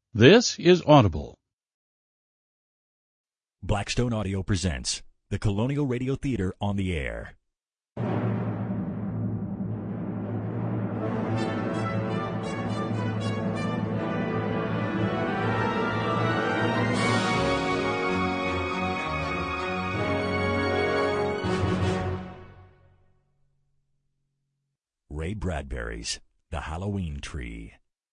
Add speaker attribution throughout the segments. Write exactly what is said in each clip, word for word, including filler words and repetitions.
Speaker 1: This is Audible.
Speaker 2: Blackstone Audio presents the Colonial Radio Theater on the Air. Ray Bradbury's The Halloween Tree.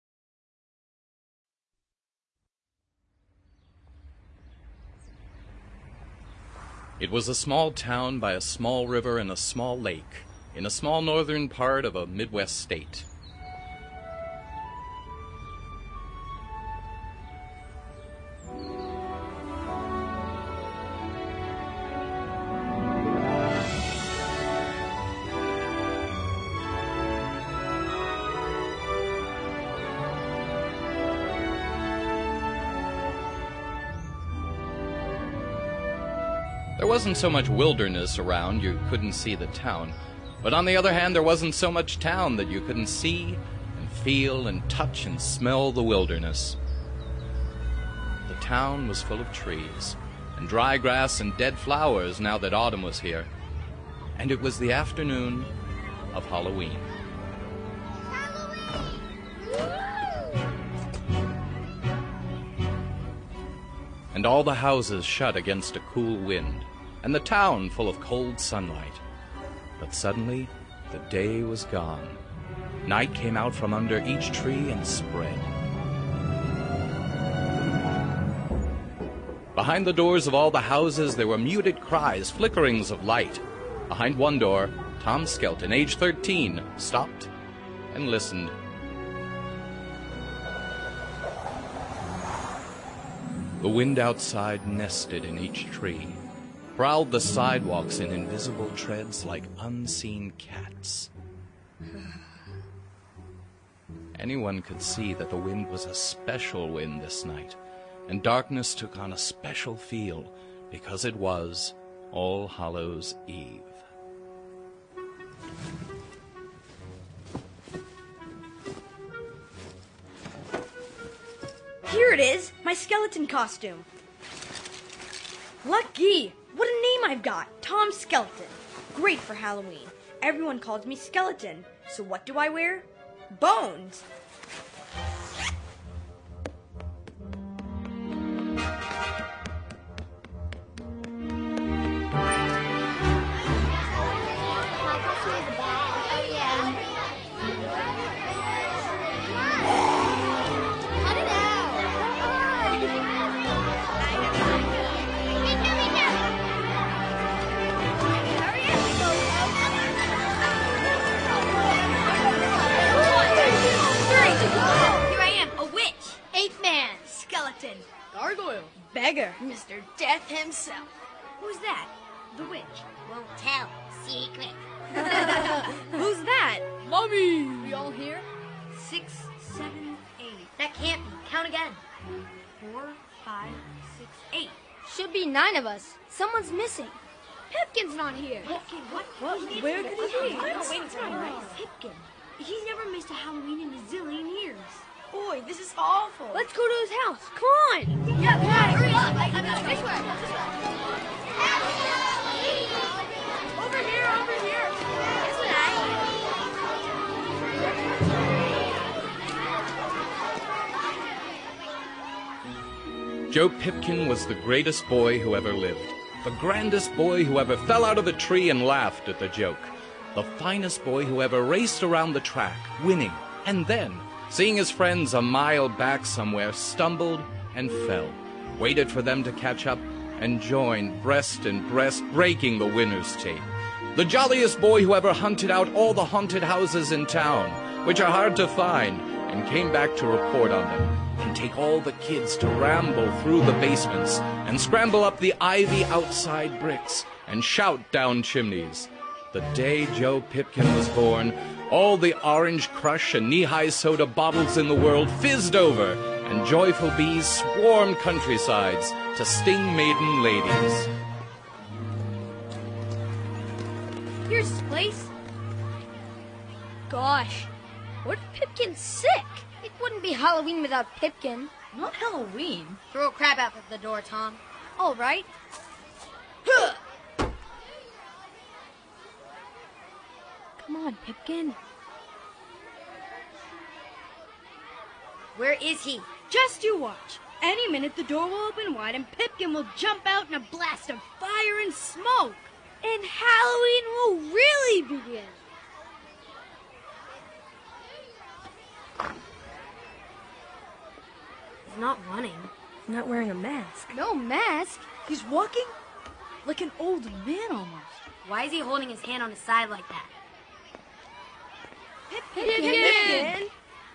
Speaker 3: It was a small town by a small river and a small lake, in a small northern part of a Midwest state. There wasn't so much wilderness around you couldn't see the town, but on the other hand there wasn't so much town that you couldn't see and feel and touch and smell the wilderness. The town was full of trees and dry grass and dead flowers now that autumn was here, and it was the afternoon of Halloween. And all the houses shut against a cool wind, and the town full of cold sunlight. But suddenly, the day was gone. Night came out from under each tree and spread. Behind the doors of all the houses there were muted cries, flickerings of light. Behind one door, Tom Skelton, age thirteen, stopped and listened. The wind outside nested in each tree, prowled the sidewalks in invisible treads like unseen cats. Anyone could see that the wind was a special wind this night, and darkness took on a special feel because it was All Hallows' Eve.
Speaker 4: Here it is, my skeleton costume. Lucky! What a name I've got, Tom Skelton. Great for Halloween. Everyone calls me Skeleton. So what do I wear? Bones.
Speaker 5: Gargoyle.
Speaker 4: Beggar.
Speaker 5: Mister Death himself.
Speaker 4: Who's that? The witch.
Speaker 6: Won't tell. Secret.
Speaker 4: Who's that?
Speaker 5: Mummy! We all here?
Speaker 4: Six, seven, eight.
Speaker 6: That can't be. Count again.
Speaker 4: Four, five, six, eight.
Speaker 5: Should be nine of us. Someone's missing. Pipkin's not here.
Speaker 4: Pipkin? What? What? Where could he be? Oh, wait, it's not right. Pipkin. He's never missed a Halloween in a zillion years. Boy, this is awful.
Speaker 5: Let's go to his house. Come on.
Speaker 6: Yeah, yeah, hurry up. This way.
Speaker 4: Over here, over here. This way.
Speaker 3: Joe Pipkin was the greatest boy who ever lived, the grandest boy who ever fell out of a tree and laughed at the joke, the finest boy who ever raced around the track, winning, and then, seeing his friends a mile back somewhere, stumbled and fell, waited for them to catch up, and joined breast and breast, breaking the winner's tape. The jolliest boy who ever hunted out all the haunted houses in town, which are hard to find, and came back to report on them, and take all the kids to ramble through the basements, and scramble up the ivy outside bricks, and shout down chimneys. The day Joe Pipkin was born, all the orange crush and knee-high soda bottles in the world fizzed over, and joyful bees swarmed countrysides to sting maiden ladies.
Speaker 5: Here's his place. Gosh, what if Pipkin's sick? It wouldn't be Halloween without Pipkin.
Speaker 1: Not Halloween.
Speaker 6: Throw a crab out the door, Tom.
Speaker 5: All right. Come on, Pipkin.
Speaker 6: Where is he?
Speaker 4: Just you watch. Any minute the door will open wide and Pipkin will jump out in a blast of fire and smoke.
Speaker 5: And Halloween will really begin.
Speaker 6: He's not running.
Speaker 4: He's not wearing a mask.
Speaker 5: No mask.
Speaker 1: He's walking like an old man almost.
Speaker 6: Why is he holding his hand on his side like that?
Speaker 5: Pipkin.
Speaker 4: Pipkin.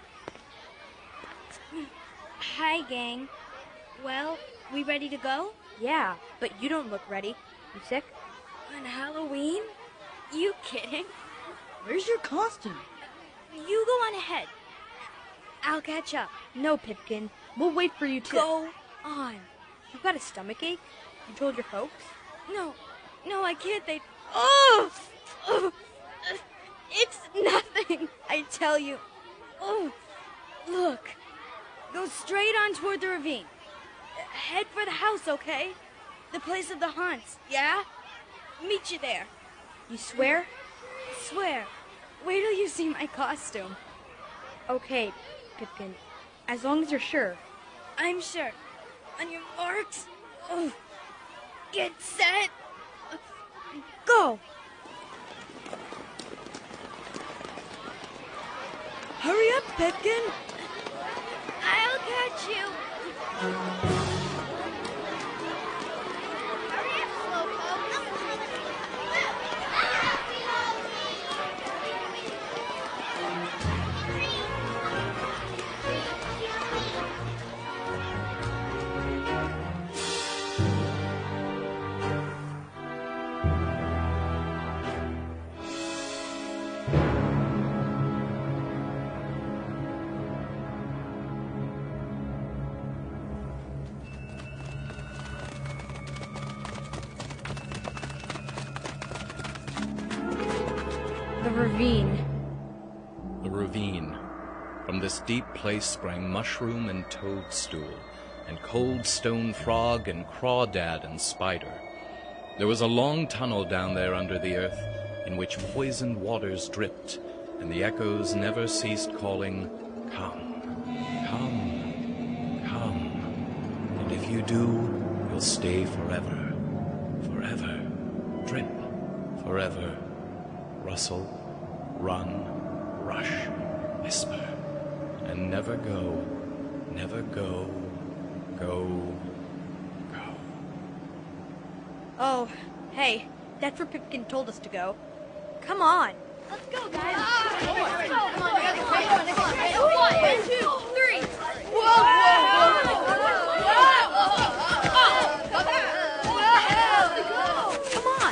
Speaker 5: Hi, gang. Well, we ready to go?
Speaker 4: Yeah, but you don't look ready. You sick?
Speaker 5: On Halloween? You kidding?
Speaker 1: Where's your costume?
Speaker 5: You go on ahead. I'll catch up.
Speaker 4: No, Pipkin. We'll wait for you to...
Speaker 5: Go on.
Speaker 4: You got a stomach ache? You told your folks?
Speaker 5: No, no, I can't. They... Oh! oh! It's nothing, I tell you. Oh, look. Go straight on toward the ravine. Head for the house, okay? The place of the haunts, yeah? Meet you there.
Speaker 4: You swear?
Speaker 5: Swear. Wait till you see my costume.
Speaker 4: Okay, Pipkin. As long as you're sure.
Speaker 5: I'm sure. On your marks. Oh. Get set. Go.
Speaker 4: Hurry up, Pipkin.
Speaker 5: I'll catch you. Hurry up, Slowpoke.
Speaker 4: The ravine.
Speaker 3: The ravine. From this deep place sprang mushroom and toadstool, and cold stone frog and crawdad and spider. There was a long tunnel down there under the earth, in which poisoned waters dripped, and the echoes never ceased calling, "Come, come, come. And if you do, you'll stay forever, forever. Drip, forever. Rustle, run, rush, whisper, and never go, never go, go, go."
Speaker 4: Oh, hey, that's where Pipkin told us to go. Come on.
Speaker 5: Let's go, guys.
Speaker 6: Come on, come on, come on.
Speaker 5: One, two, three.
Speaker 6: Whoa, whoa, whoa.
Speaker 4: Come on.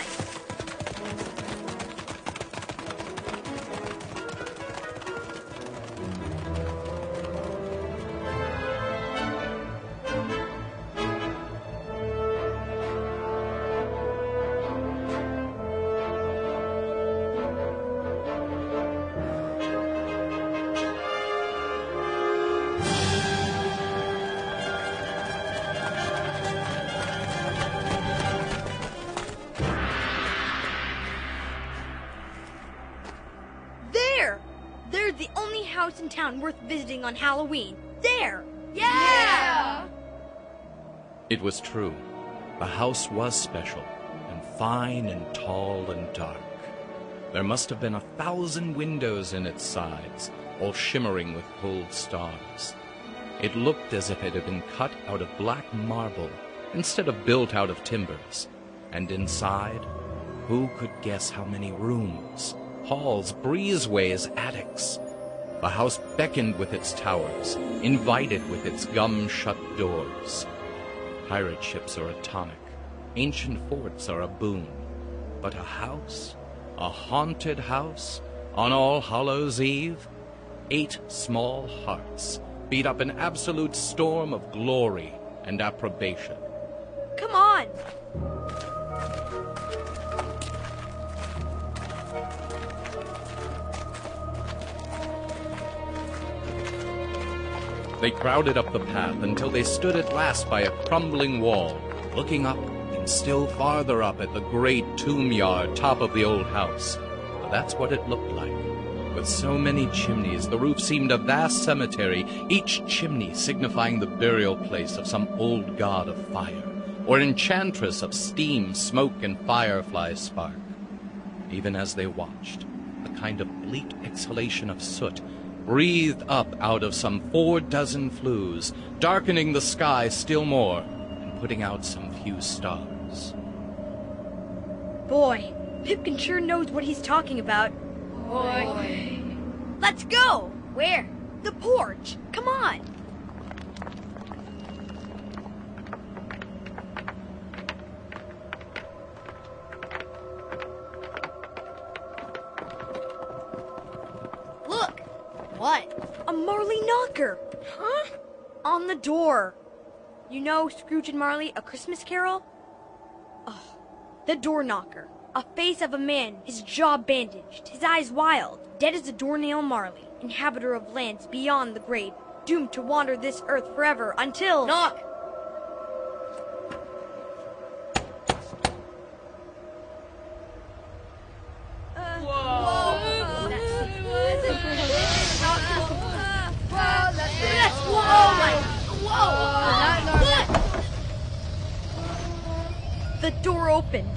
Speaker 4: There! They're the only house in town worth visiting on Halloween. There!
Speaker 5: Yeah!
Speaker 3: It was true. The house was special, and fine and tall and dark. There must have been a thousand windows in its sides, all shimmering with pulled stars. It looked as if it had been cut out of black marble instead of built out of timbers. And inside, who could guess how many rooms, halls, breezeways, attics? The house beckoned with its towers, invited with its gum-shut doors. Pirate ships are a tonic, ancient forts are a boon, but a house, a haunted house, on All Hallows' Eve? Eight small hearts beat up an absolute storm of glory and approbation.
Speaker 4: Come on!
Speaker 3: They crowded up the path until they stood at last by a crumbling wall, looking up and still farther up at the great tomb yard top of the old house. For that's what it looked like. With so many chimneys, the roof seemed a vast cemetery, each chimney signifying the burial place of some old god of fire, or enchantress of steam, smoke, and firefly spark. Even as they watched, a kind of bleak exhalation of soot breathed up out of some four dozen flues, darkening the sky still more and putting out some few stars.
Speaker 4: Boy, Pipkin sure knows what he's talking about. Boy. Let's go!
Speaker 6: Where?
Speaker 4: The porch. Come on.
Speaker 6: Look! What?
Speaker 4: A Marley knocker.
Speaker 6: Huh?
Speaker 4: On the door. You know Scrooge and Marley, A Christmas Carol? Oh, the door knocker. A face of a man, his jaw bandaged, his eyes wild, dead as a doornail Marley, inhabitor of lands beyond the grave, doomed to wander this earth forever until...
Speaker 6: Knock!
Speaker 4: The door opened.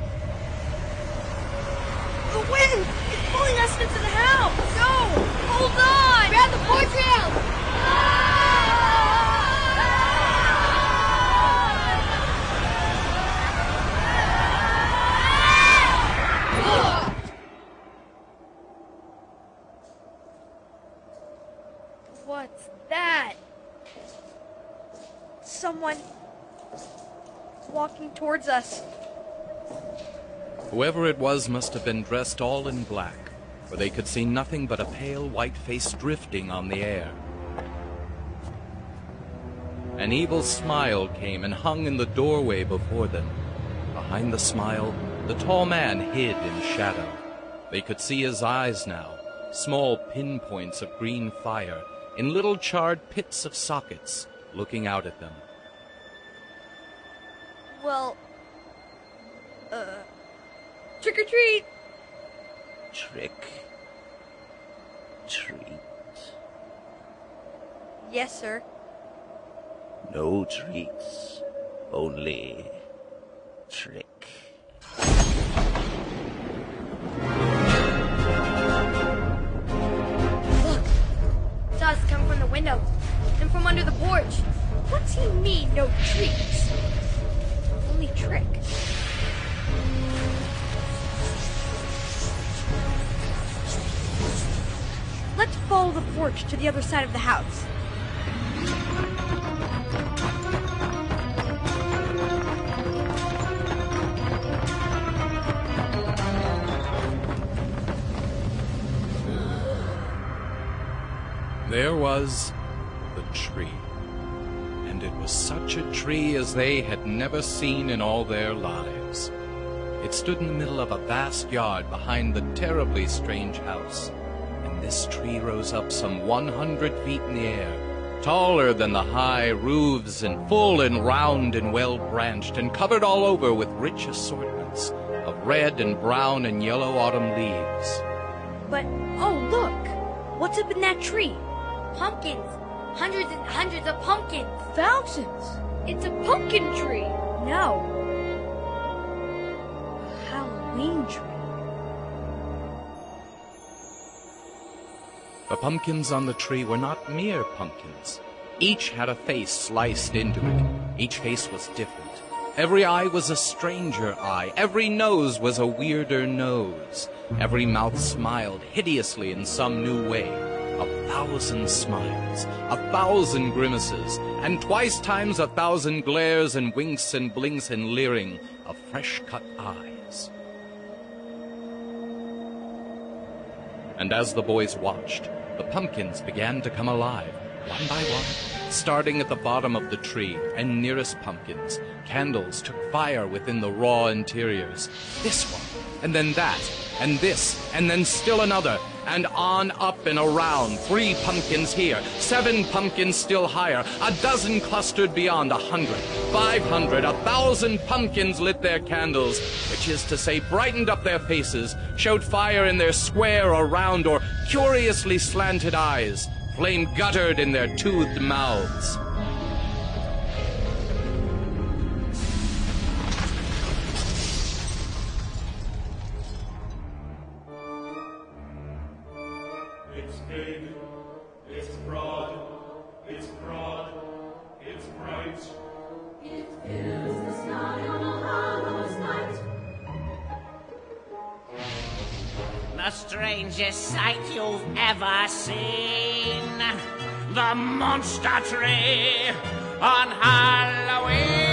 Speaker 4: The wind! It's pulling us into the house! Go! Hold on!
Speaker 6: Grab the porch rail!
Speaker 4: What's that? Someone walking towards us.
Speaker 3: Whoever it was must have been dressed all in black, for they could see nothing but a pale white face drifting on the air. An evil smile came and hung in the doorway before them. Behind the smile, the tall man hid in shadow. They could see his eyes now, small pinpoints of green fire, in little charred pits of sockets, looking out at them.
Speaker 4: Well, uh, trick or treat!
Speaker 7: Trick. Treat.
Speaker 4: Yes, sir.
Speaker 7: No treats. Only trick.
Speaker 6: Look! Saw us come from the window and from under the porch.
Speaker 4: What's he mean, no treats? Only trick. Let's follow the porch to the other side of the house.
Speaker 3: There was the tree. And it was such a tree as they had never seen in all their lives. It stood in the middle of a vast yard behind the terribly strange house. And this tree rose up some one hundred feet in the air, taller than the high roofs and full and round and well-branched, and covered all over with rich assortments of red and brown and yellow autumn leaves.
Speaker 4: But, oh, look! What's up in that tree?
Speaker 6: Pumpkins! Hundreds and hundreds of pumpkins!
Speaker 4: Thousands! It's a pumpkin tree! No. A Halloween tree.
Speaker 3: The pumpkins on the tree were not mere pumpkins. Each had a face sliced into it. Each face was different. Every eye was a stranger eye. Every nose was a weirder nose. Every mouth smiled hideously in some new way. A thousand smiles, a thousand grimaces, and twice times a thousand glares and winks and blinks and leering of fresh-cut eyes. And as the boys watched, the pumpkins began to come alive, one by one, starting at the bottom of the tree and nearest pumpkins. Candles took fire within the raw interiors. This one, and then that, and this, and then still another, and on up and around. Three pumpkins here, seven pumpkins still higher, a dozen clustered beyond, a hundred, five hundred, a thousand pumpkins lit their candles, which is to say brightened up their faces, showed fire in their square or round or curiously slanted eyes, flame guttered in their toothed mouths.
Speaker 8: It's big, it's broad, it's broad, it's bright.
Speaker 9: It fills the sky on a Hallows night.
Speaker 10: The strangest sight you've ever seen. The monster tree on Halloween.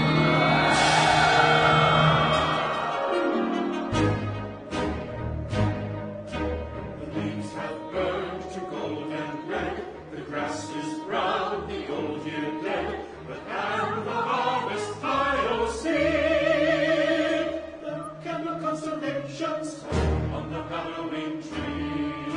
Speaker 8: On the Halloween tree.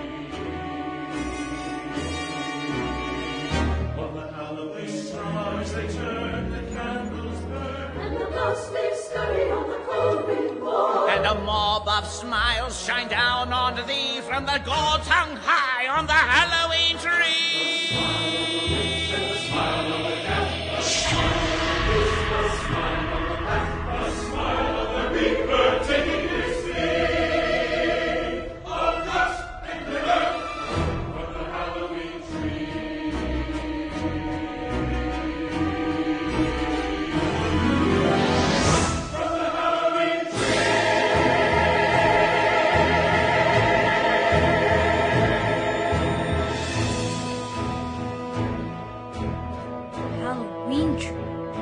Speaker 8: On the Halloween stars they turn, the candles burn,
Speaker 9: and the ghostly scurry on the cold wind born.
Speaker 10: And a mob of smiles shine down on thee from the gods hung high on the Halloween tree.
Speaker 8: And the smile of the cat, a smile, a smile of the cat, a smile of the reaper taking his
Speaker 4: Halloween tree.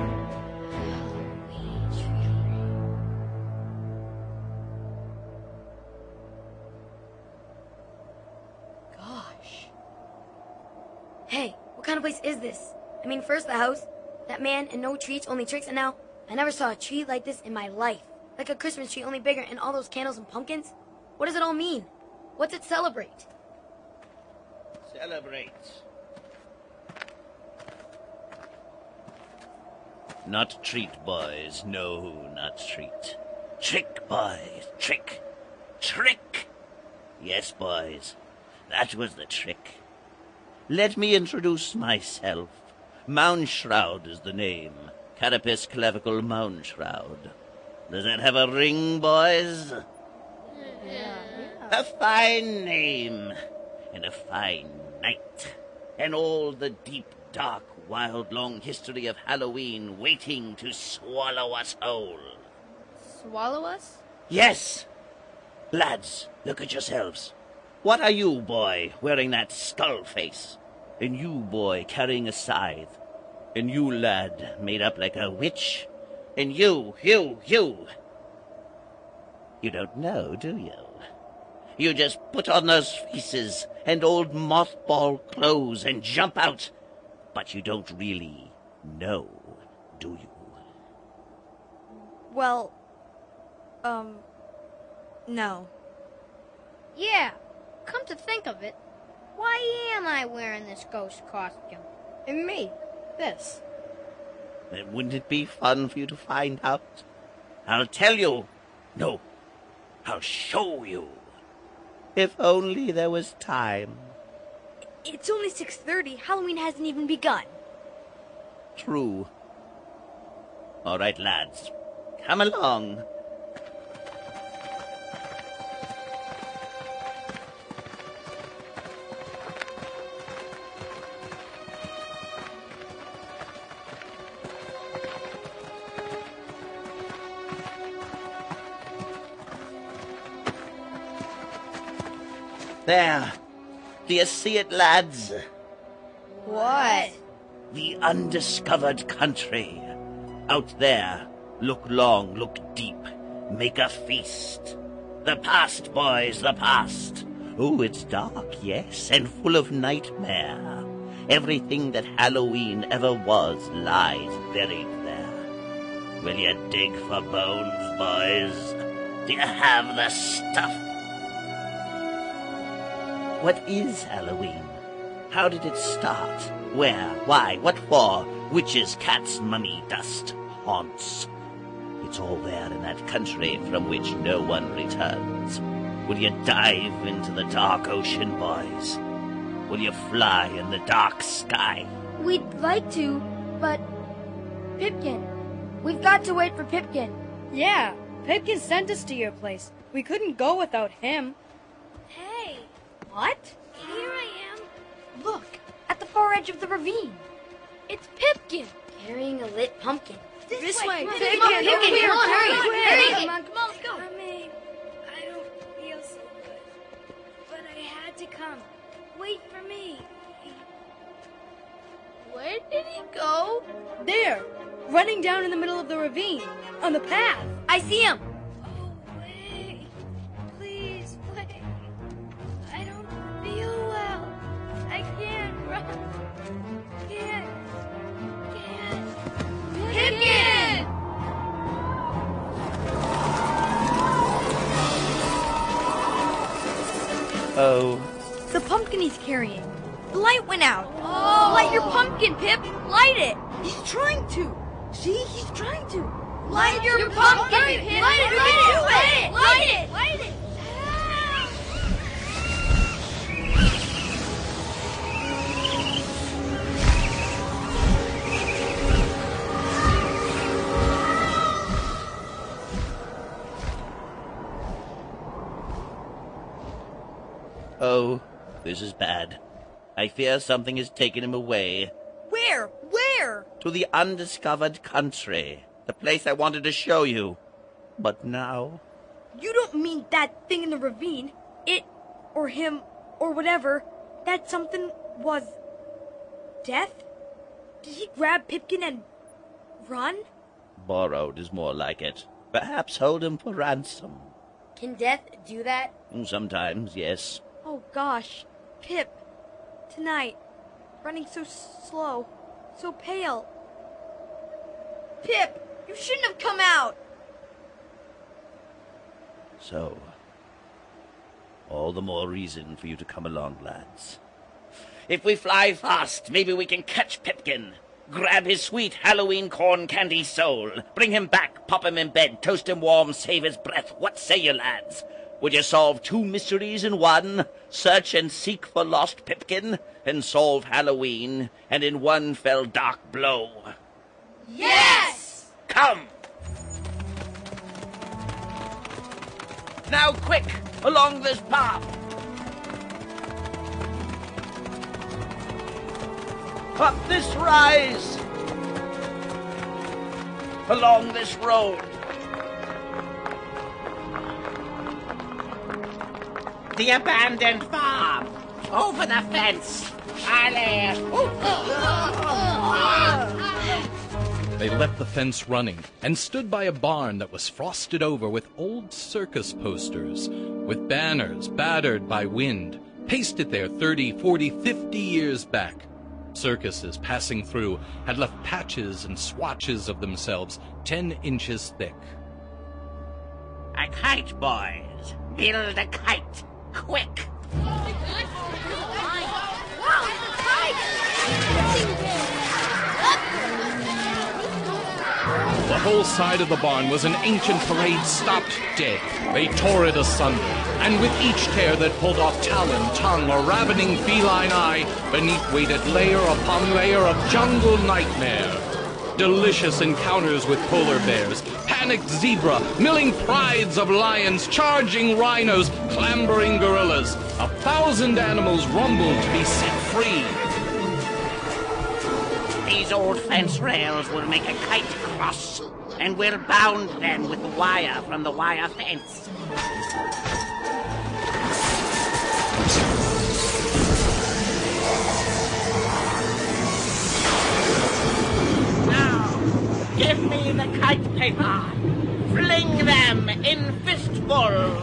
Speaker 4: Gosh.
Speaker 6: Hey, what kind of place is this? I mean, first the house, that man, and no treats, only tricks, and now I never saw a tree like this in my life. Like a Christmas tree, only bigger, and all those candles and pumpkins. What does it all mean? What's it celebrate?
Speaker 7: Celebrate. Not treat, boys. No, not treat. Trick, boys. Trick. Trick! Yes, boys. That was the trick. Let me introduce myself. Moundshroud is the name. Carapus clavicle Moundshroud. Does that have a ring, boys?
Speaker 4: Yeah.
Speaker 7: A fine name. And a fine night. And all the deep, dark, wild, long history of Halloween waiting to swallow us whole.
Speaker 4: Swallow us?
Speaker 7: Yes. Lads, look at yourselves. What are you, boy, wearing that skull face? And you, boy, carrying a scythe. And you, lad, made up like a witch. And you, you, you. You don't know, do you? You just put on those faces and old mothball clothes and jump out. But you don't really know, do you?
Speaker 4: Well, um, no.
Speaker 5: Yeah, come to think of it, why am I wearing this ghost costume? And me, this.
Speaker 7: Then wouldn't it be fun for you to find out? I'll tell you. No, I'll show you. If only there was time.
Speaker 4: It's only six thirty. Halloween hasn't even begun.
Speaker 7: True. All right, lads. Come along. There. Do you see it, lads?
Speaker 4: What?
Speaker 7: The undiscovered country. Out there. Look long, look deep. Make a feast. The past, boys, the past. Oh, it's dark, yes, and full of nightmare. Everything that Halloween ever was lies buried there. Will you dig for bones, boys? Do you have the stuff? What is Halloween? How did it start? Where? Why? What for? Witches, cats, mummy, dust, haunts. It's all there in that country from which no one returns. Will you dive into the dark ocean, boys? Will you fly in the dark sky?
Speaker 6: We'd like to, but... Pipkin. We've got to wait for Pipkin.
Speaker 4: Yeah, Pipkin sent us to your place. We couldn't go without him.
Speaker 5: Hey,
Speaker 4: What?
Speaker 5: here I am.
Speaker 4: Look, at the far edge of the ravine.
Speaker 5: It's Pipkin.
Speaker 6: Carrying a lit pumpkin.
Speaker 4: This, way,
Speaker 5: Come on,
Speaker 4: Pipkin.
Speaker 5: come on,
Speaker 6: Pipkin,
Speaker 5: Pipkin,
Speaker 6: come on,
Speaker 5: come
Speaker 6: hurry,
Speaker 5: on,
Speaker 6: hurry.
Speaker 5: Come on, come on, let's go. Coming. I don't feel so good, but I had to come. Wait for me. Where did he go?
Speaker 4: There, running down in the middle of the ravine, on the path.
Speaker 6: I see him.
Speaker 5: Oh, wait. Please, wait. I don't feel well. I can't run. Can't. Can't. Pipkin!
Speaker 7: Oh,
Speaker 4: The pumpkin he's carrying. The light went out.
Speaker 5: Oh.
Speaker 4: Light your pumpkin, Pip. Light it.
Speaker 1: He's trying to. See, he's trying to.
Speaker 4: Light your,
Speaker 5: Your
Speaker 4: pumpkin.
Speaker 5: pumpkin, Pip.
Speaker 4: Light it.
Speaker 5: Light
Speaker 4: Light
Speaker 5: it.
Speaker 4: it. Light it.
Speaker 5: Light it. Light it.
Speaker 7: oh, this is bad. I fear something has taken him away
Speaker 1: Where? Where?
Speaker 7: to the undiscovered country, the place I wanted to show you. But now,
Speaker 4: You don't mean that thing in the ravine. It, or him, or whatever. That something was... Death? Did he grab Pipkin and... run?
Speaker 7: borrowed is more like it. Perhaps hold him for ransom.
Speaker 6: Can Death do that?
Speaker 7: Sometimes, yes.
Speaker 4: Oh gosh. Pip. Tonight. Running so slow. So pale. Pip! You shouldn't have come out!
Speaker 7: So, all the more reason for you to come along, lads. If we fly fast, maybe we can catch Pipkin. Grab his sweet Halloween corn candy soul. Bring him back, pop him in bed, toast him warm, save his breath. What say you, lads? Would you solve two mysteries in one? Search and seek for lost Pipkin, and solve Halloween, and in one fell dark blow.
Speaker 5: Yes!
Speaker 7: Come! Now quick, along this path. Up this rise. Along this road.
Speaker 10: The abandoned farm. Over the fence. Alley.
Speaker 3: They left the fence running and stood by a barn that was frosted over with old circus posters, with banners battered by wind, pasted there thirty, forty, fifty years back. Circuses passing through had left patches and swatches of themselves ten inches thick.
Speaker 10: A kite, boys. Build a kite. Quick.
Speaker 3: The whole side of the barn was an ancient parade stopped dead. They tore it asunder, and with each tear that pulled off talon, tongue, or ravening feline eye, beneath waited layer upon layer of jungle nightmare. Delicious encounters with polar bears, panicked zebra, milling prides of lions, charging rhinos, clambering gorillas. A thousand animals rumbled to be set free.
Speaker 10: These old fence rails will make a kite cross, and we'll bound them with wire from the wire fence. Now, give me the kite paper. Fling them in fistfuls.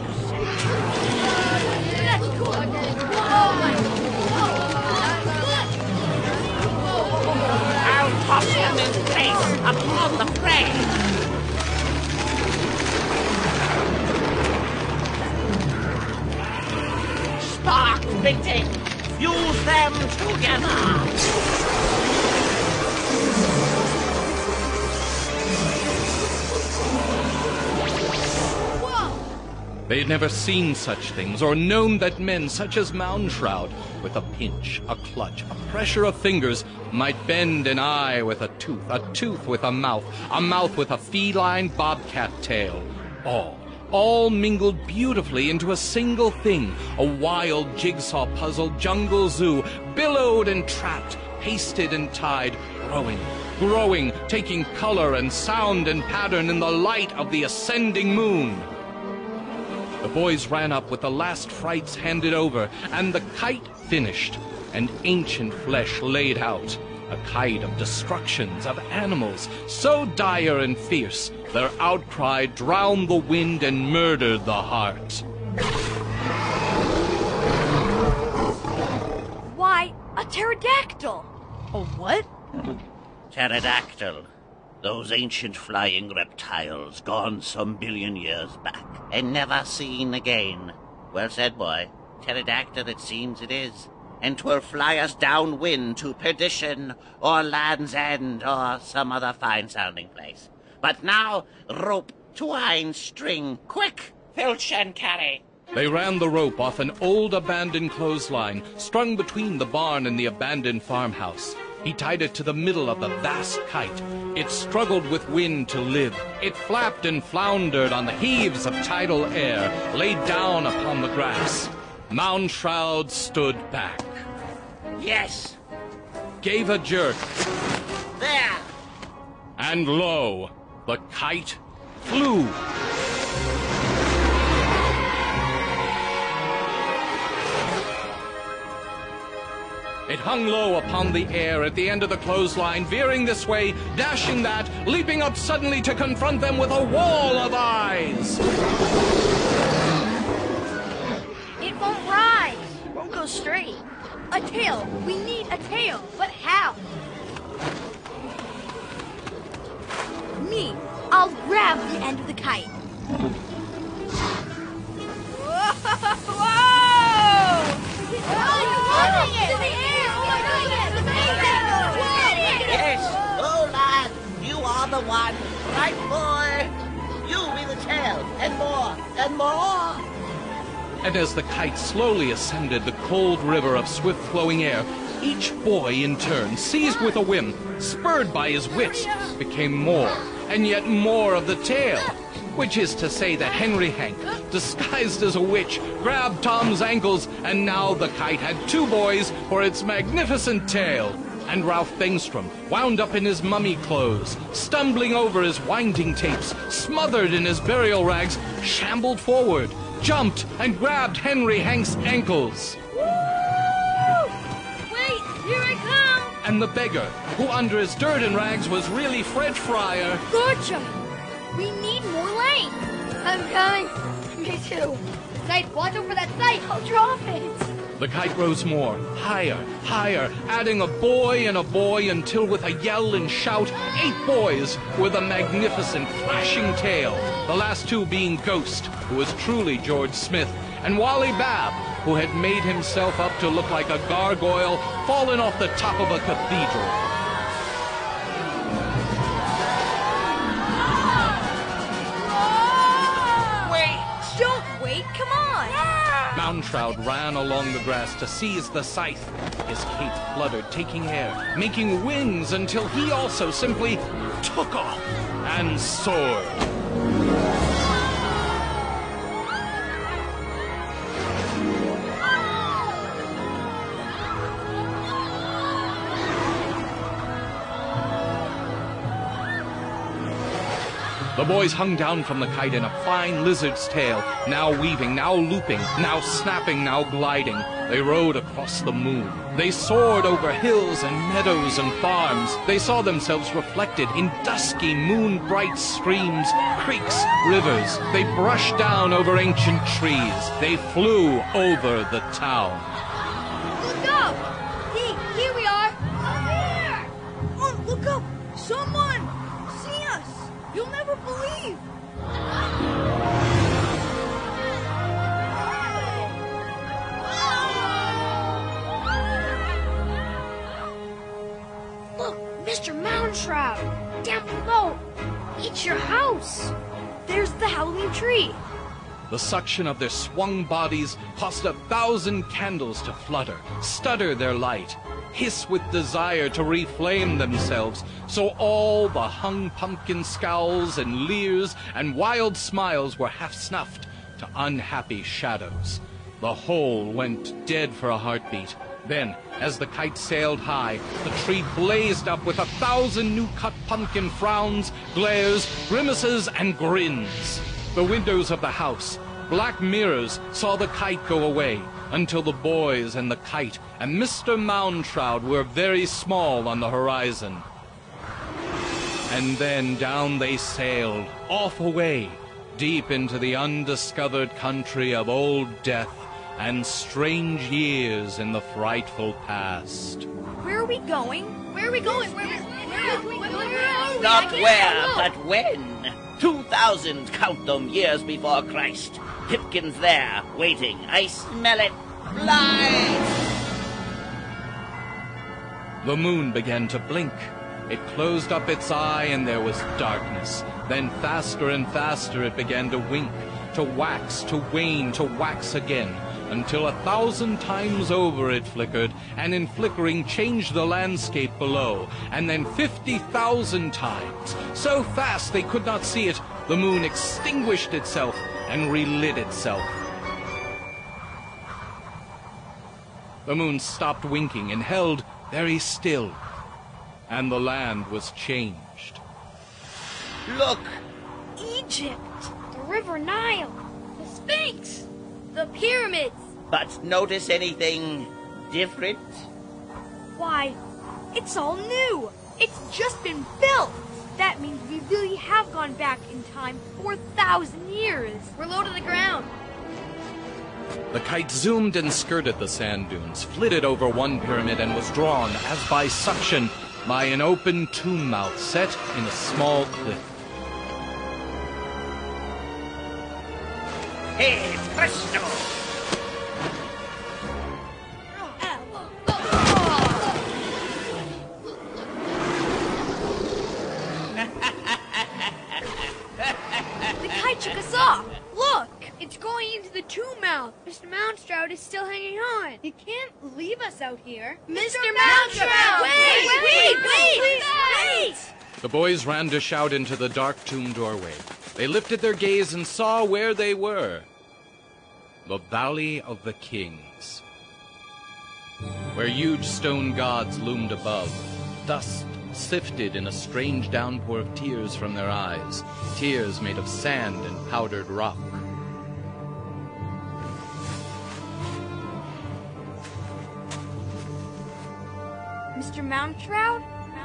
Speaker 5: That's cool. Oh my
Speaker 10: I'll toss them in space upon the prey. Spark splitting. Fuse them together.
Speaker 3: They had never seen such things or known that men such as Moundshroud, with a pinch, a clutch, a pressure of fingers, might bend an eye with a tooth, a tooth with a mouth, a mouth with a feline bobcat tail. All, all mingled beautifully into a single thing, a wild jigsaw puzzle jungle zoo, billowed and trapped, pasted and tied, growing, growing, taking color and sound and pattern in the light of the ascending moon. The boys ran up with the last frights handed over, and the kite finished, and ancient flesh laid out, a kite of destructions of animals, so dire and fierce, their outcry drowned the wind and murdered the heart.
Speaker 4: Why, a pterodactyl!
Speaker 1: A what?
Speaker 7: Pterodactyl. Those ancient flying reptiles gone some billion years back.
Speaker 10: And never seen again. Well said, boy. Pterodactyl it seems it is. And 'twill fly us downwind to perdition, or Land's End, or some other fine-sounding place. But now, rope, twine, string, quick, filch and carry.
Speaker 3: They ran the rope off an old abandoned clothesline, strung between the barn and the abandoned farmhouse. He tied it to the middle of the vast kite. It struggled with wind to live. It flapped and floundered on the heaves of tidal air, laid down upon the grass. Moundshroud stood back.
Speaker 10: Yes.
Speaker 3: Gave a jerk.
Speaker 10: There.
Speaker 3: And lo, the kite flew. It hung low upon the air at the end of the clothesline, veering this way, dashing that, leaping up suddenly to confront them with a wall of eyes.
Speaker 4: It won't rise. It won't go straight. A tail. We need a tail. But how? Me. I'll grab the end of the kite. Whoa! Whoa! Oh, you're holding it! In the air! Oh my God! It's amazing!
Speaker 10: Yes. Oh, lad, you are the one. Right, boy. You be the tail, and more, and more.
Speaker 3: And as the kite slowly ascended the cold river of swift-flowing air, each boy in turn, seized with a whim, spurred by his wits, became more, and yet more of the tail. Which is to say that Henry Hank, disguised as a witch, grabbed Tom's ankles, and now the kite had two boys for its magnificent tail. And Ralph Bengstrom, wound up in his mummy clothes, stumbling over his winding tapes, smothered in his burial rags, shambled forward, jumped, and grabbed Henry Hank's ankles.
Speaker 4: Woo! Wait, here I come!
Speaker 3: And the beggar, who under his dirt and rags was really Fred Fryer,
Speaker 4: Gotcha! We need more length. I'm coming. Me too. Sight, watch out for that sight. I'll drop it.
Speaker 3: the kite rose more, higher, higher, adding a boy and a boy until with a yell and shout, eight boys with a magnificent flashing tail, the last two being Ghost, who was truly George Smith, and Wally Babb, who had made himself up to look like a gargoyle fallen off the top of a cathedral. Moundshroud ran along the grass to seize the scythe. His cape fluttered, taking air, making wings until he also simply took off and soared. The boys hung down from the kite in a fine lizard's tail, now weaving, now looping, now snapping, now gliding. They rode across the moon. They soared over hills and meadows and farms. They saw themselves reflected in dusky, moon-bright streams, creeks, rivers. They brushed down over ancient trees. They flew over the town.
Speaker 4: Look up! See, here we are! Up here! Oh, look up! Someone! See us! You'll never believe! Shroud. Down below. It's your house. There's the Halloween tree.
Speaker 3: The suction of their swung bodies caused a thousand candles to flutter, stutter their light, hiss with desire to reflame themselves, so all the hung pumpkin scowls and leers and wild smiles were half snuffed to unhappy shadows. The whole went dead for a heartbeat. Then, as the kite sailed high, the tree blazed up with a thousand new-cut pumpkin frowns, glares, grimaces, and grins. The windows of the house, black mirrors, saw the kite go away, until the boys and the kite and Mister Moundshroud were very small on the horizon. And then down they sailed, off away, deep into the undiscovered country of Old Death and strange years in the frightful past.
Speaker 4: Where are we going? Where are we going? Where, where, where, where, where, where are we?
Speaker 7: Not where, but when. Two thousand, count them, years before Christ. Pipkin's there, waiting. I smell it. Light!
Speaker 3: The moon began to blink. It closed up its eye and there was darkness. Then faster and faster it began to wink, to wax, to wane, to wax again, until a thousand times over it flickered, and in flickering changed the landscape below, and then fifty thousand times. So fast they could not see it, the moon extinguished itself and relit itself. The moon stopped winking and held very still, and the land was changed.
Speaker 7: Look!
Speaker 4: Egypt! The River Nile! The Sphinx! The pyramids!
Speaker 7: But notice anything different?
Speaker 4: Why, it's all new! It's just been built! That means we really have gone back in time four thousand years! We're low to the ground!
Speaker 3: The kite zoomed and skirted the sand dunes, flitted over one pyramid, and was drawn, as by suction, by an open tomb mouth set in a small cliff.
Speaker 10: Hey, presto!
Speaker 4: The kite took us off! Look! It's going into the tomb mouth! Mister Moundshroud is still hanging on! He can't leave us out here! Mister Moundshroud! Wait! Wait! Wait! Wait! Wait!
Speaker 3: The boys ran to shout into the dark tomb doorway. They lifted their gaze and saw where they were. The Valley of the Kings, where huge stone gods loomed above. Dust sifted in a strange downpour of tears from their eyes, tears made of sand and powdered rock.
Speaker 4: Mister Moundshroud?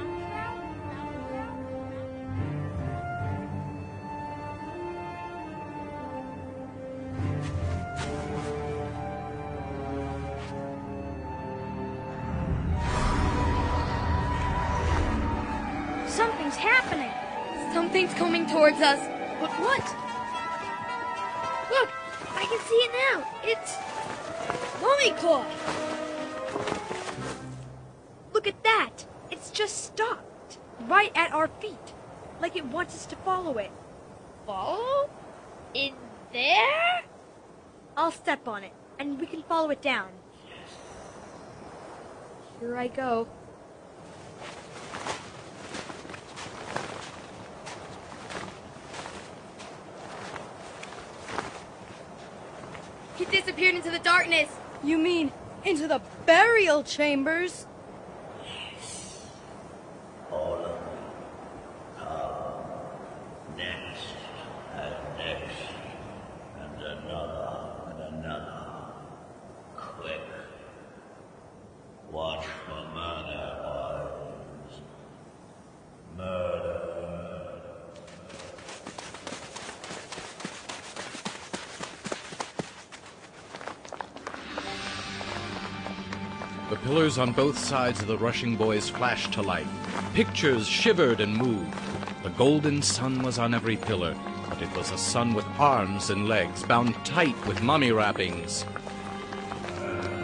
Speaker 4: Something's happening. Something's coming towards us. But what? Look, I can see it now. It's Mummyclaw. Look at that. It's just stopped. Right at our feet. Like it wants us to follow it. Follow? In there? I'll step on it, and we can follow it down. Here I go. It disappeared into the darkness. You mean into the burial chambers?
Speaker 7: All of them come next and next and another and another. Quick. Watch for murder, boys. Murder.
Speaker 3: The pillars on both sides of the rushing boys flashed to life. Pictures shivered and moved. The golden sun was on every pillar, but it was a sun with arms and legs bound tight with mummy wrappings.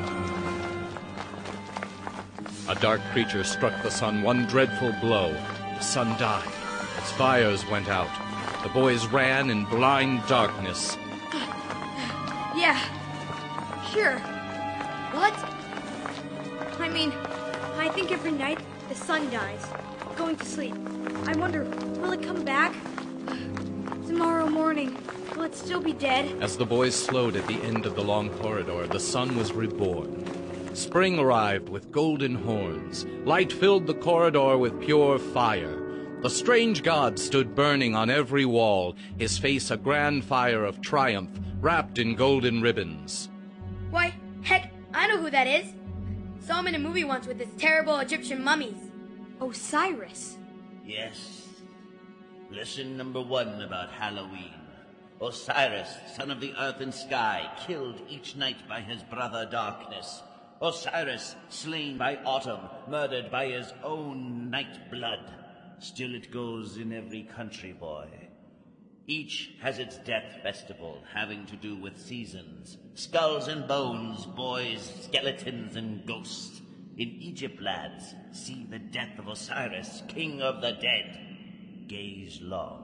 Speaker 3: A dark creature struck the sun one dreadful blow. The sun died as fires went out. The boys ran in blind darkness.
Speaker 4: Yeah, sure. What? I mean, I think every night the sun dies, going to sleep. I wonder, will it come back? Tomorrow morning, will it still be dead?
Speaker 3: As the boys slowed at the end of the long corridor, the sun was reborn. Spring arrived with golden horns. Light filled the corridor with pure fire. The strange god stood burning on every wall, his face a grand fire of triumph, wrapped in golden ribbons.
Speaker 6: Why, heck, I know who that is. Saw him in a movie once with his terrible Egyptian mummies.
Speaker 4: Osiris.
Speaker 7: Yes. Lesson number one about Halloween. Osiris, son of the earth and sky, killed each night by his brother Darkness. Osiris, slain by autumn, murdered by his own night blood. Still it goes in every country, boy. Each has its death festival, having to do with seasons. Skulls and bones, boys, skeletons and ghosts. In Egypt, lads, see the death of Osiris, king of the dead. Gaze long.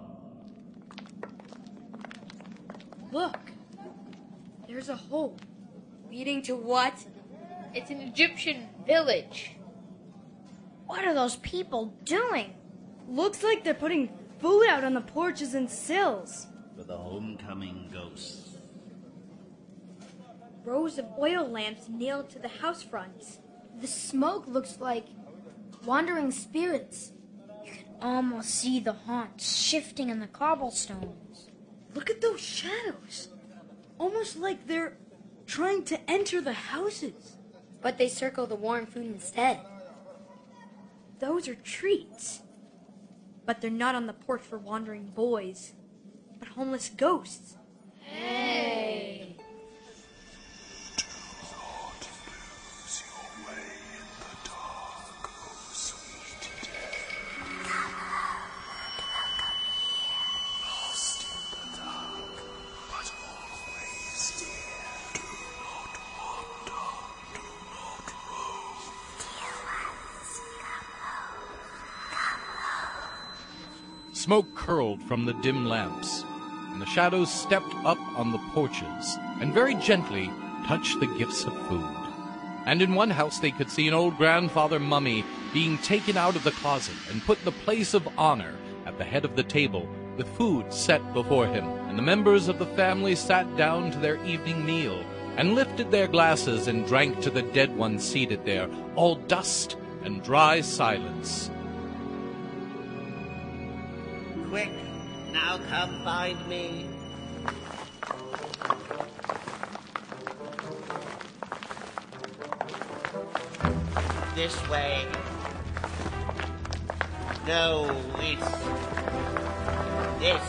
Speaker 4: Look, there's a hole.
Speaker 6: Leading to what?
Speaker 5: It's an Egyptian village.
Speaker 4: What are those people doing? Looks like they're putting food out on the porches and sills.
Speaker 7: For the homecoming ghosts.
Speaker 4: Rows of oil lamps nailed to the house fronts.
Speaker 11: The smoke looks like wandering spirits. You can almost see the haunts shifting in the cobblestones.
Speaker 1: Look at those shadows. Almost like they're trying to enter the houses.
Speaker 6: But they circle the warm food instead.
Speaker 4: Those are treats. But they're not on the porch for wandering boys, but homeless ghosts.
Speaker 5: Hey!
Speaker 8: Do not lose your way in the dark, oh sweet death. Come home and look at me. Lost in the dark, but always dear. Do not wander, do not roam. Dear ones, come home, come home.
Speaker 3: Smoke curled from the dim lamps, and the shadows stepped up on the porches and very gently touched the gifts of food. And in one house they could see an old grandfather mummy being taken out of the closet and put in the place of honor at the head of the table with food set before him. And the members of the family sat down to their evening meal and lifted their glasses and drank to the dead one seated there, all dust and dry silence.
Speaker 10: Quick, now come find me. This way. No, it's this.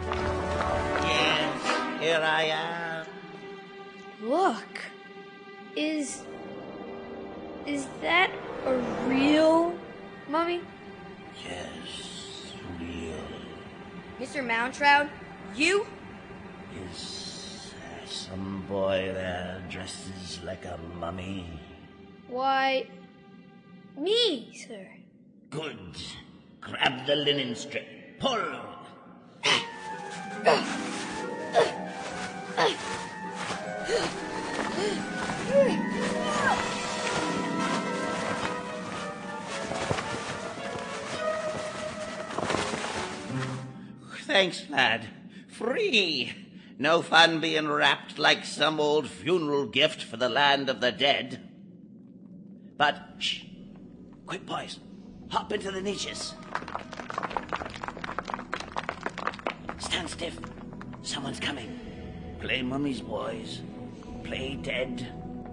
Speaker 10: Yes, here I am.
Speaker 4: Look. Is... Is that a real mummy?
Speaker 7: Yes, real.
Speaker 6: Mister Mountroud, you?
Speaker 7: Is there some boy there dresses like a mummy?
Speaker 4: Why, me, sir.
Speaker 7: Good. Grab the linen strip. Pull.
Speaker 10: Thanks, lad. Free. No fun being wrapped like some old funeral gift for the land of the dead.
Speaker 7: But, shh. Quick, boys. Hop into the niches. Stand stiff. Someone's coming. Play mummies, boys. Play dead.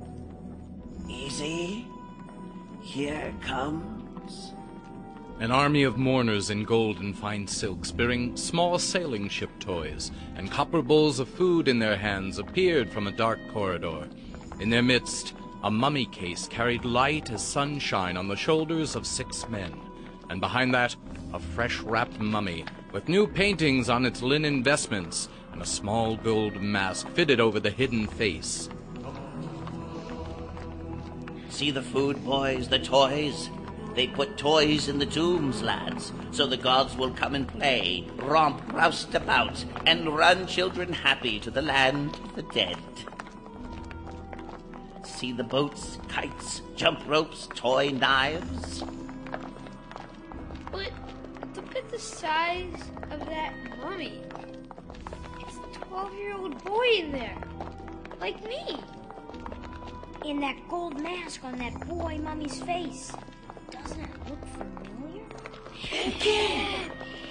Speaker 7: Easy. Here comes...
Speaker 3: An army of mourners in gold and fine silks, bearing small sailing ship toys and copper bowls of food in their hands, appeared from a dark corridor. In their midst, a mummy case carried light as sunshine on the shoulders of six men, and behind that, a fresh-wrapped mummy with new paintings on its linen vestments and a small gold mask fitted over the hidden face.
Speaker 7: See the food, boys, the toys?
Speaker 10: They put toys in the tombs, lads, so the gods will come and play, romp, roust about, and run children happy to the land of the dead. See the boats, kites, jump ropes, toy knives.
Speaker 5: But look at the size of that mummy. It's a twelve-year-old boy in there, like me.
Speaker 11: And that gold mask on that boy mummy's face. Doesn't it look familiar?
Speaker 5: Again!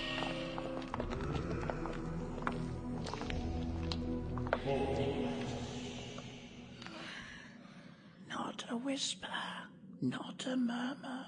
Speaker 7: Not a whisper, not a murmur.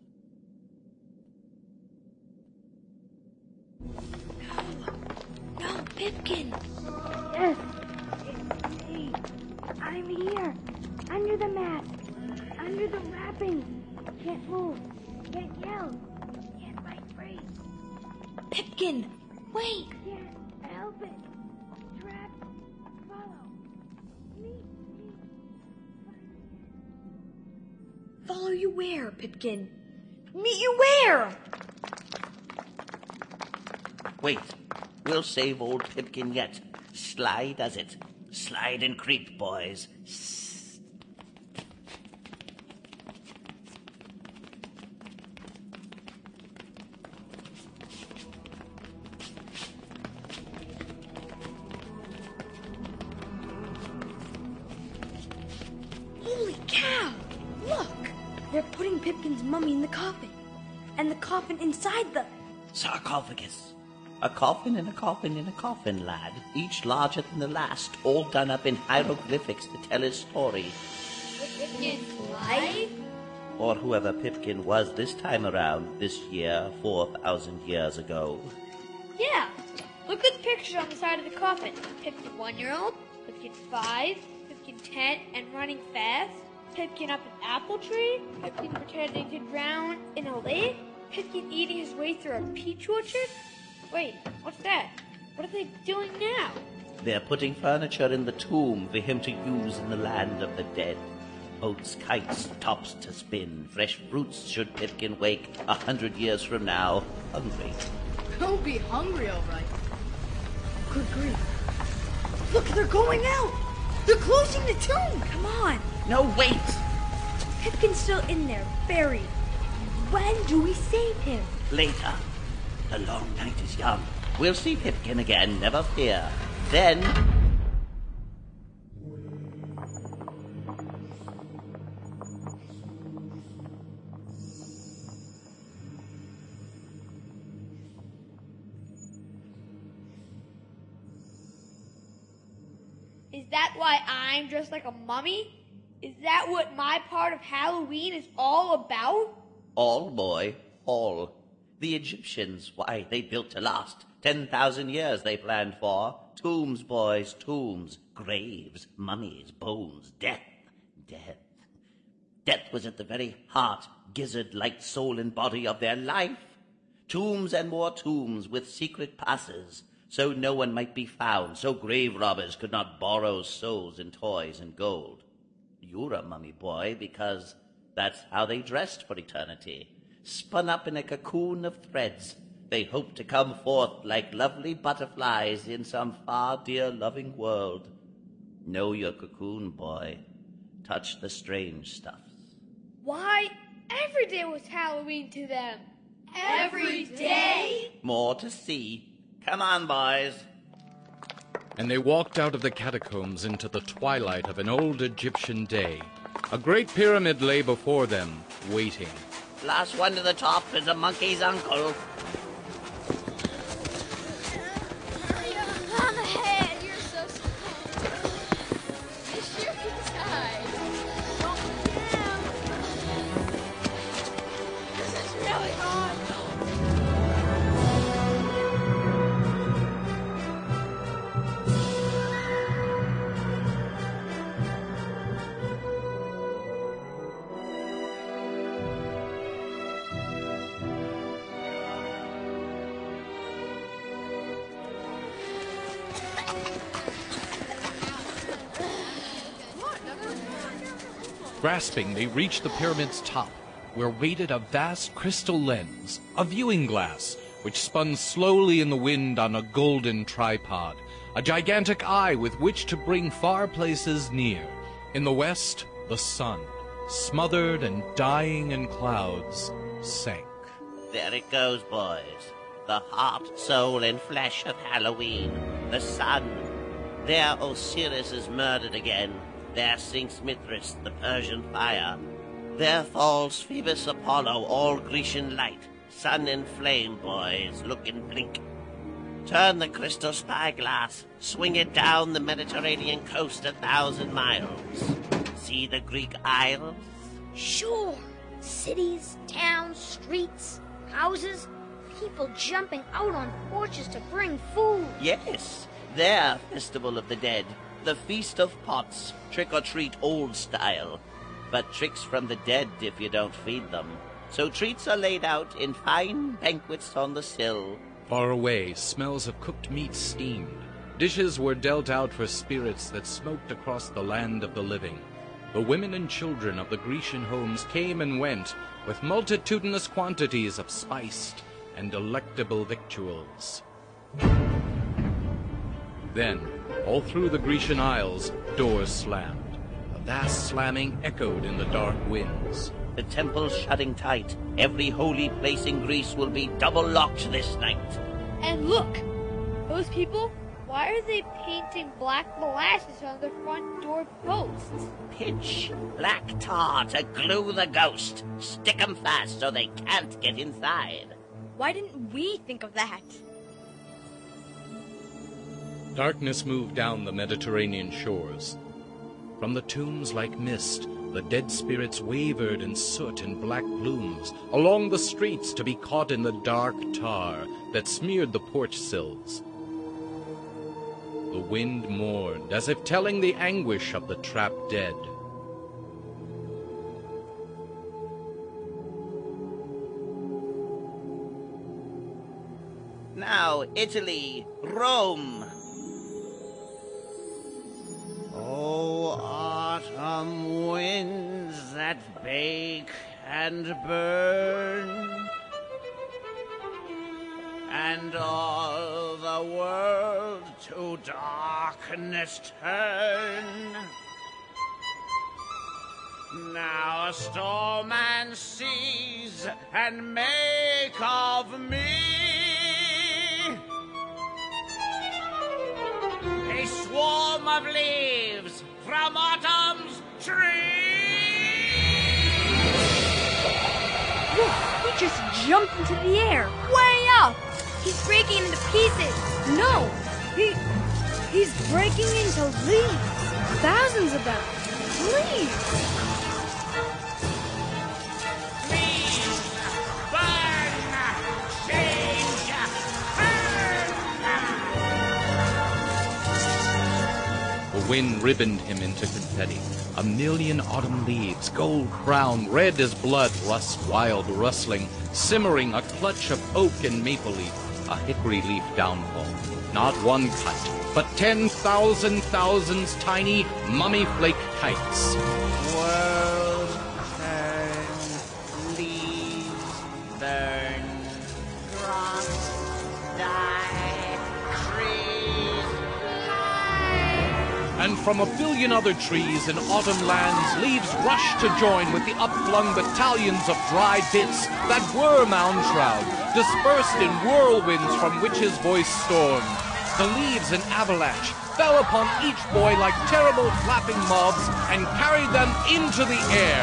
Speaker 4: No, Pipkin!
Speaker 5: Yes, it's me. I'm here, under the mask, under the wrappings. Can't move, can't yell, can't fight free.
Speaker 4: Pipkin, wait!
Speaker 5: Can't help it. Trapped, follow. Me, me.
Speaker 4: Follow you where, Pipkin? Meet you where?
Speaker 10: Wait, we'll save old Pipkin yet. Sly does it. Slide and creep, boys.
Speaker 4: Holy cow! Look! They're putting Pipkin's mummy in the coffin. And the coffin inside the...
Speaker 10: Sarcophagus. A coffin in a coffin in a coffin, lad. Each larger than the last, all done up in hieroglyphics to tell his story.
Speaker 5: Pipkin's life?
Speaker 10: Or whoever Pipkin was this time around, this year, four thousand years ago.
Speaker 5: Yeah. Look at the pictures on the side of the coffin. Pipkin one-year-old, Pipkin five, Pipkin ten and running fast, Pipkin up an apple tree, Pipkin pretending to drown in a lake, Pipkin eating his way through a peach orchard. Wait, what's that? What are they doing now?
Speaker 10: They're putting furniture in the tomb for him to use in the land of the dead. Boats, kites, tops to spin, fresh fruits should Pipkin wake a hundred years from now, hungry.
Speaker 1: He'll be hungry, all right.
Speaker 4: Good grief. Look, they're going out! They're closing the tomb! Come on!
Speaker 10: No, wait!
Speaker 4: Pipkin's still in there, buried. When do we save him?
Speaker 10: Later. The long night is young. We'll see Pipkin again, never fear. Then...
Speaker 5: Is that why I'm dressed like a mummy? Is that what my part of Halloween is all about?
Speaker 10: All, boy, all. The Egyptians, why, they built to last. Ten thousand years they planned for. Tombs, boys, tombs. Graves, mummies, bones, death, death. Death was at the very heart, gizzard-like soul and body of their life. Tombs and more tombs with secret passes, so no one might be found, so grave robbers could not borrow souls and toys and gold. You're a mummy, boy, because that's how they dressed for eternity. Spun up in a cocoon of threads, they hoped to come forth like lovely butterflies in some far dear loving world. Know your cocoon, boy. Touch the strange stuffs.
Speaker 5: Why, every day was Halloween to them. Every day?
Speaker 10: More to see. Come on, boys.
Speaker 3: And they walked out of the catacombs into the twilight of an old Egyptian day. A great pyramid lay before them, waiting.
Speaker 10: Last one to the top is a monkey's uncle.
Speaker 5: I'm ahead. You're so slow. I sure can die. Don't down. This is really hard.
Speaker 3: Grasping, they reached the pyramid's top, where waited a vast crystal lens, a viewing glass, which spun slowly in the wind on a golden tripod, a gigantic eye with which to bring far places near. In the west, the sun, smothered and dying in clouds, sank.
Speaker 10: There it goes, boys. The heart, soul, and flesh of Halloween. The sun. There Osiris is murdered again. There sinks Mithras, the Persian fire. There falls Phoebus Apollo, all Grecian light. Sun and flame, boys, look and blink. Turn the crystal spyglass, swing it down the Mediterranean coast a thousand miles. See the Greek isles?
Speaker 11: Sure. Cities, towns, streets, houses, people jumping out on porches to bring food.
Speaker 10: Yes, their Festival of the Dead, the Feast of Pots, trick-or-treat old style. But tricks from the dead if you don't feed them. So treats are laid out in fine banquets on the sill.
Speaker 3: Far away, smells of cooked meat steamed. Dishes were dealt out for spirits that smoked across the land of the living. The women and children of the Grecian homes came and went with multitudinous quantities of spiced and delectable victuals. Then, all through the Grecian isles, doors slammed. A vast slamming echoed in the dark winds.
Speaker 10: The temple's shutting tight. Every holy place in Greece will be double-locked this night.
Speaker 5: And look! Those people, why are they painting black molasses on the front door posts?
Speaker 10: Pitch, black tar to glue the ghost. Stick 'em fast so they can't get inside.
Speaker 4: Why didn't we think of that?
Speaker 3: Darkness moved down the Mediterranean shores. From the tombs like mist, the dead spirits wavered in soot and black plumes along the streets to be caught in the dark tar that smeared the porch sills. The wind mourned, as if telling the anguish of the trapped dead.
Speaker 10: Now, Italy, Rome. Oh, autumn winds that bake and burn, and all the world to darkness turn. Now a storm and seize and make of me a swarm of leaves from autumn's tree.
Speaker 4: Look, he just jumped into the air, way up. He's breaking into pieces.
Speaker 1: No, he he's breaking into leaves. Thousands of them. Leaves.
Speaker 3: The wind ribboned him into confetti. A million autumn leaves, gold-crowned, red as blood, rust wild, rustling, simmering, a clutch of oak and maple leaf, a hickory leaf downfall. Not one kite, but ten thousand thousands tiny mummy-flake kites.
Speaker 10: World turn, leaves burn, drops die, trees fly.
Speaker 3: And from a billion other trees in autumn lands, leaves rushed to join with the upflung battalions of dry bits that were Mound Shroud, dispersed in whirlwinds from which his voice stormed. The leaves in avalanche fell upon each boy like terrible flapping mobs and carried them into the air.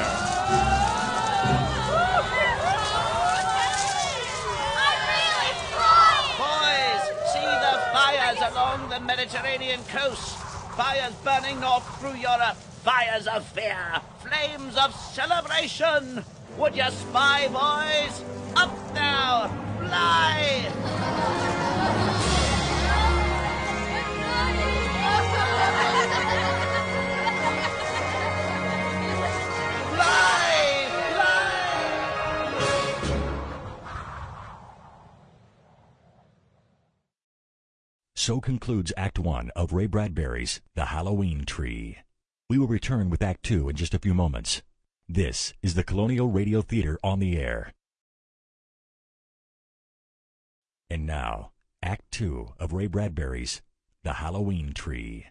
Speaker 10: Boys, see the fires along the Mediterranean coast. Fires burning north through Europe. Fires of fear. Flames of celebration. Would you spy, boys? Up now. Fly. Fly. Fly.
Speaker 2: So concludes Act One of Ray Bradbury's The Halloween Tree. We will return with Act Two in just a few moments. This is the Colonial Radio Theater on the air. And now, Act Two of Ray Bradbury's The Halloween Tree.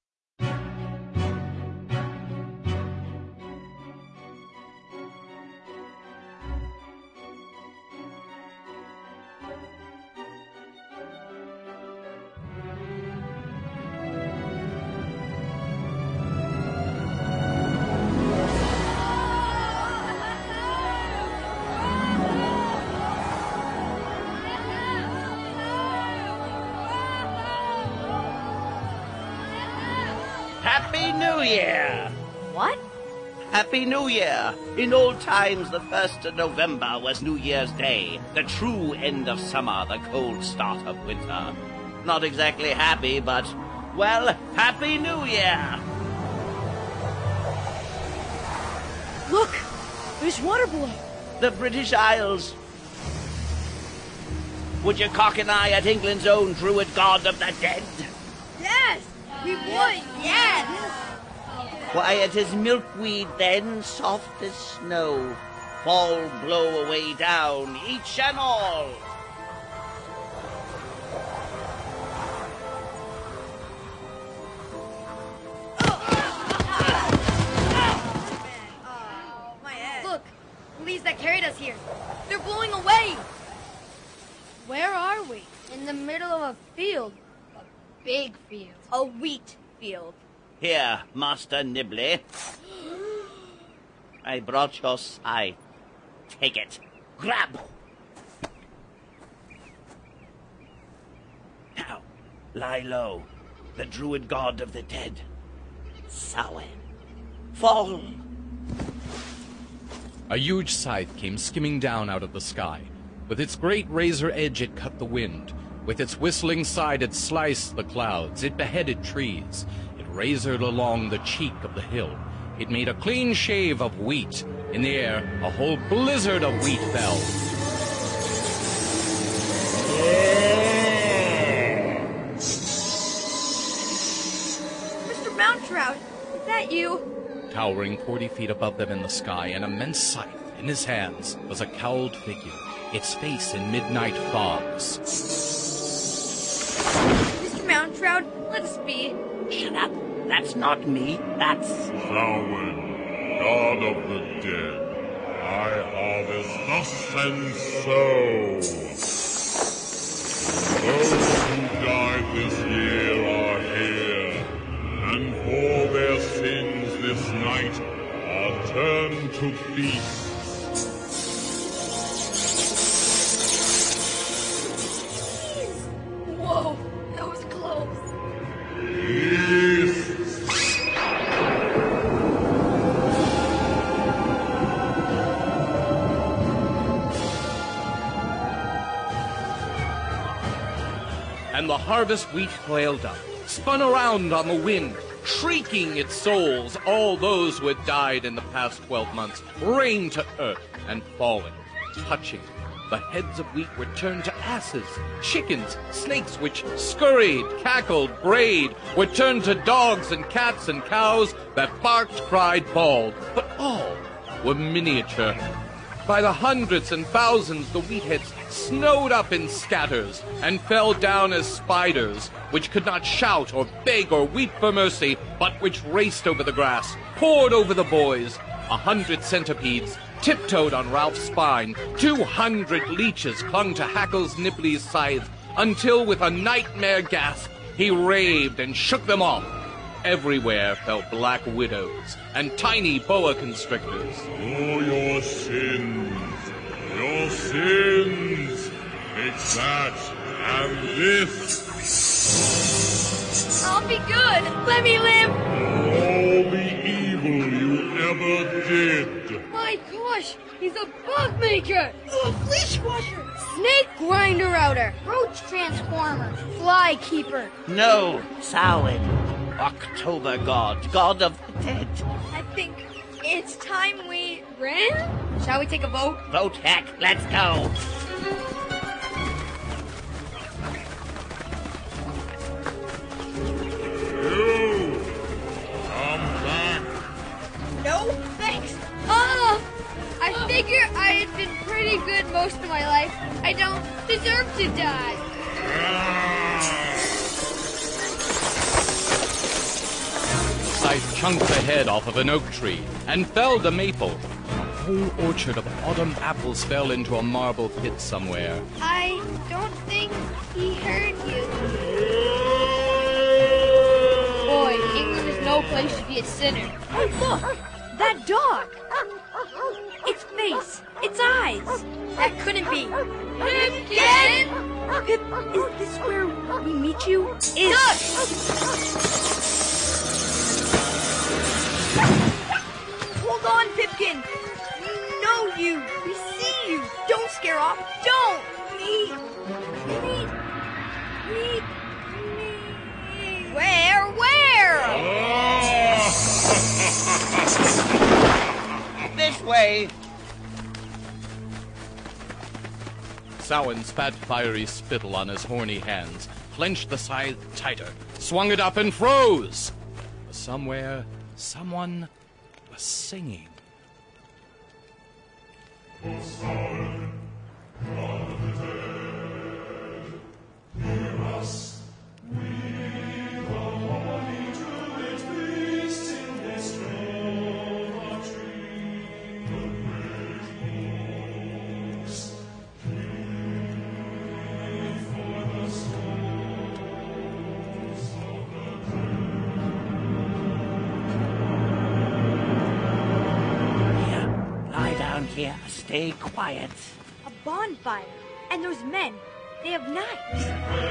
Speaker 7: Happy New Year!
Speaker 4: What?
Speaker 7: Happy New Year! In old times, the first of November was New Year's Day, the true end of summer, the cold start of winter. Not exactly happy, but, well, Happy New Year!
Speaker 1: Look! There's Waterboy!
Speaker 7: The British Isles. Would you cock an eye at England's own druid god of the dead?
Speaker 4: Yes! We would, yes!
Speaker 7: Quiet as milkweed then, soft as snow. Fall, blow away down, each and all.
Speaker 4: Look, the leaves that carried us here. They're blowing away. Where are we?
Speaker 11: In the middle of a field. A big field.
Speaker 4: A wheat field.
Speaker 7: Here, Master Nibley. I brought your scythe. Take it. Grab! Now, lie low. The druid god of the dead. Samhain. Fall!
Speaker 3: A huge scythe came skimming down out of the sky. With its great razor edge it cut the wind. With its whistling side it sliced the clouds. It beheaded trees. It razored along the cheek of the hill. It made a clean shave of wheat. In the air, a whole blizzard of wheat fell.
Speaker 4: Mister Mounttrout, is that you?
Speaker 3: Towering forty feet above them in the sky, an immense scythe in his hands, was a cowled figure, its face in midnight fogs.
Speaker 4: Mister Mounttrout, let us be.
Speaker 7: Shut up. That's not me. That's...
Speaker 8: Samhain, god of the dead. I harvest thus and so. Those who died this year are here, and for their sins this night are turned to feast.
Speaker 4: Whoa, that was close.
Speaker 8: Feast.
Speaker 3: And the harvest wheat flailed up, spun around on the wind, shrieking its souls, all those who had died in the past twelve months, rained to earth and falling, touching. The heads of wheat were turned to asses. Chickens, snakes which scurried, cackled, brayed, were turned to dogs and cats and cows that barked, cried, bawled. But all were miniature. By the hundreds and thousands, the wheatheads snowed up in scatters and fell down as spiders, which could not shout or beg or weep for mercy, but which raced over the grass, poured over the boys. A hundred centipedes tiptoed on Ralph's spine. Two hundred leeches clung to Hackles Nibley's scythe, until with a nightmare gasp, he raved and shook them off. Everywhere fell black widows and tiny boa constrictors.
Speaker 8: For your sins, your sins, take that and this.
Speaker 4: I'll be good. Let me live.
Speaker 8: All the evil you ever did.
Speaker 4: My gosh, he's a bug maker. A flea squasher. Snake grinder outer.
Speaker 11: Roach transformer.
Speaker 4: Fly keeper.
Speaker 7: No, Samhain. October god, god of the dead.
Speaker 4: I think it's time we ran. Shall we take a vote?
Speaker 7: Vote, heck, let's go.
Speaker 8: You, come back.
Speaker 4: No, thanks. Ah!
Speaker 5: bad.
Speaker 3: Scythe chunked the head off of an oak tree and felled a maple. A whole orchard of autumn apples fell into a marble pit somewhere.
Speaker 5: I don't think he hurt you.
Speaker 4: Boy, England is no place to be a sinner.
Speaker 1: Hey, look! That dog! Its face, its eyes.
Speaker 4: That couldn't be.
Speaker 1: Pipkin! Pip, is this where we meet you? Is...
Speaker 4: Hold on, Pipkin! We know you! We see you! Don't scare off! Don't! Me! Me! Me! Me! Where? Where?
Speaker 10: This way!
Speaker 3: Samhain spat fiery spittle on his horny hands, clenched the scythe tighter, swung it up and froze. Somewhere, someone was singing.
Speaker 10: Here, stay quiet.
Speaker 4: A bonfire. And those men, they have knives.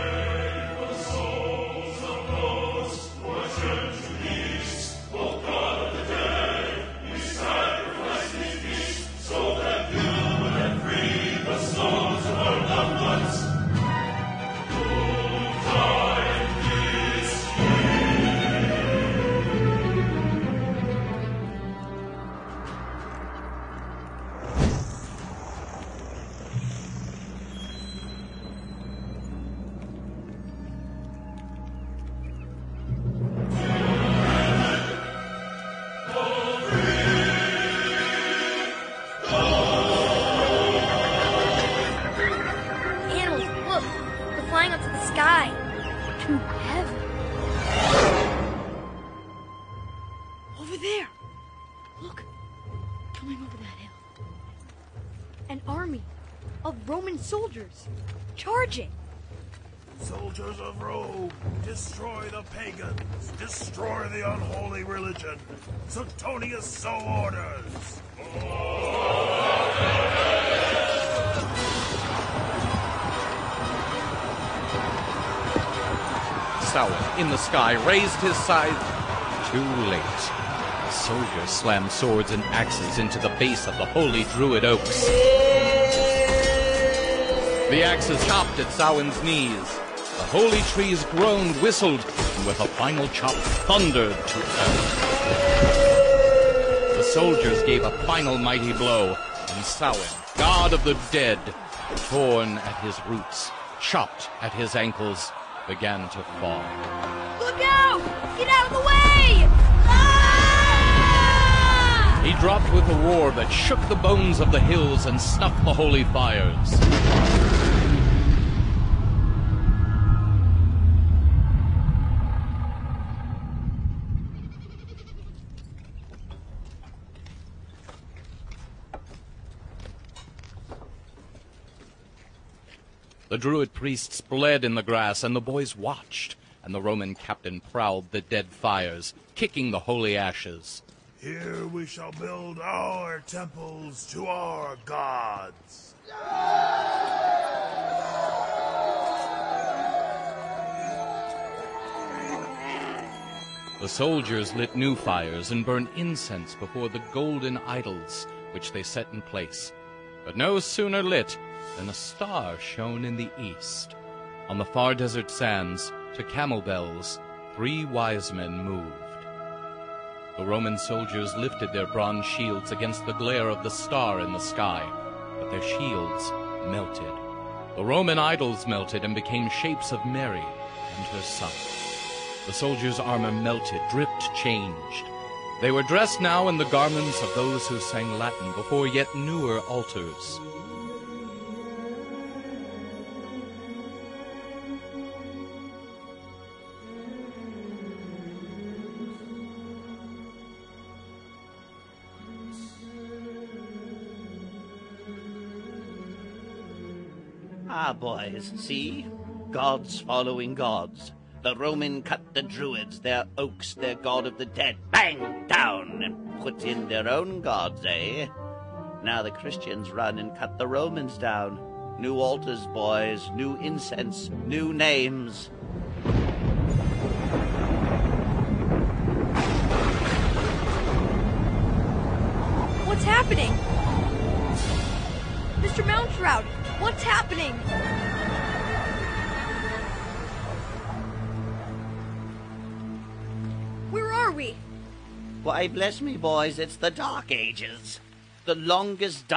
Speaker 4: Soldiers charging.
Speaker 12: Soldiers of Rome, destroy the pagans, destroy the unholy religion. Suetonius so orders.
Speaker 3: Samhain, in the sky, raised his scythe. Too late. The soldiers slammed swords and axes into the base of the holy druid oaks. The axes chopped at Samhain's knees. The holy trees groaned, whistled, and with a final chop, thundered to earth. The soldiers gave a final mighty blow, and Samhain, god of the dead, torn at his roots, chopped at his ankles, began to fall.
Speaker 4: Look out! Get out of the way! Ah!
Speaker 3: He dropped with a roar that shook the bones of the hills and snuffed the holy fires. The druid priests bled in the grass, and the boys watched, and the Roman captain prowled the dead fires, kicking the holy ashes.
Speaker 12: Here we shall build our temples to our gods.
Speaker 3: The soldiers lit new fires and burned incense before the golden idols, which they set in place. But no sooner lit than a star shone in the east. On the far desert sands, to camel bells, three wise men moved. The Roman soldiers lifted their bronze shields against the glare of the star in the sky, but their shields melted. The Roman idols melted and became shapes of Mary and her son. The soldiers' armor melted, dripped, changed. They were dressed now in the garments of those who sang Latin before yet newer altars.
Speaker 7: Ah, boys, see? Gods following gods. The Roman cut the Druids, their oaks, their god of the dead, bang, down, and put in their own gods, eh? Now the Christians run and cut the Romans down. New altars, boys, new incense, new names.
Speaker 4: What's happening? Mister Mountrout, what's happening? Where are we?
Speaker 7: Why, bless me, boys, it's the Dark Ages. The longest